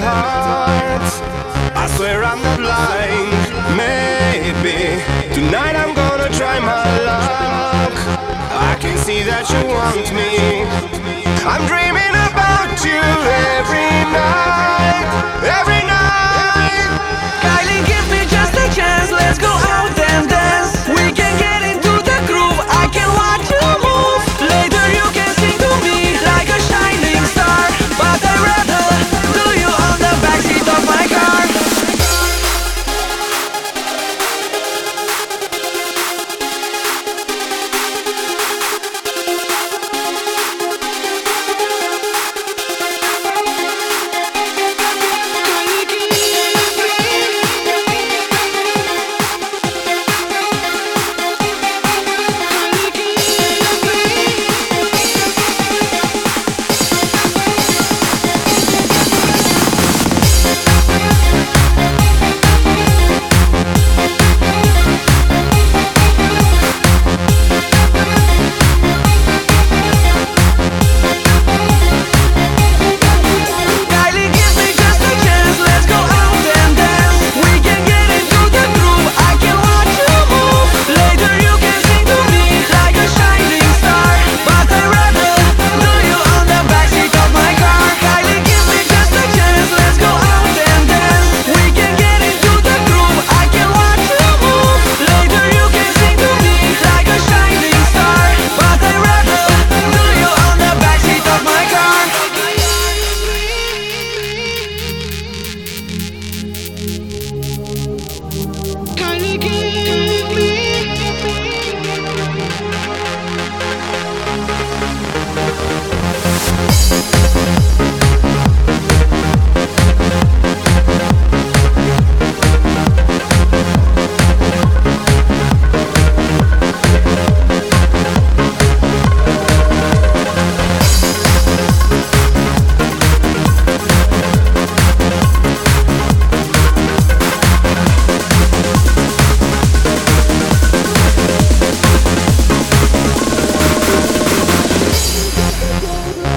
heart. I swear I'm not lying. Maybe tonight I'm gonna try my luck. I can see that you want me. I'm dreaming about you every night, every night. Kylie, give me just a chance, let's go out and dance. We can get into the groove, I can watch you move. Later you can sing to me like a shining star, but I'd rather do you on the backseat of my car.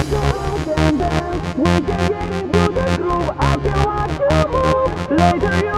We can get into the groove, I can watch you move. Later you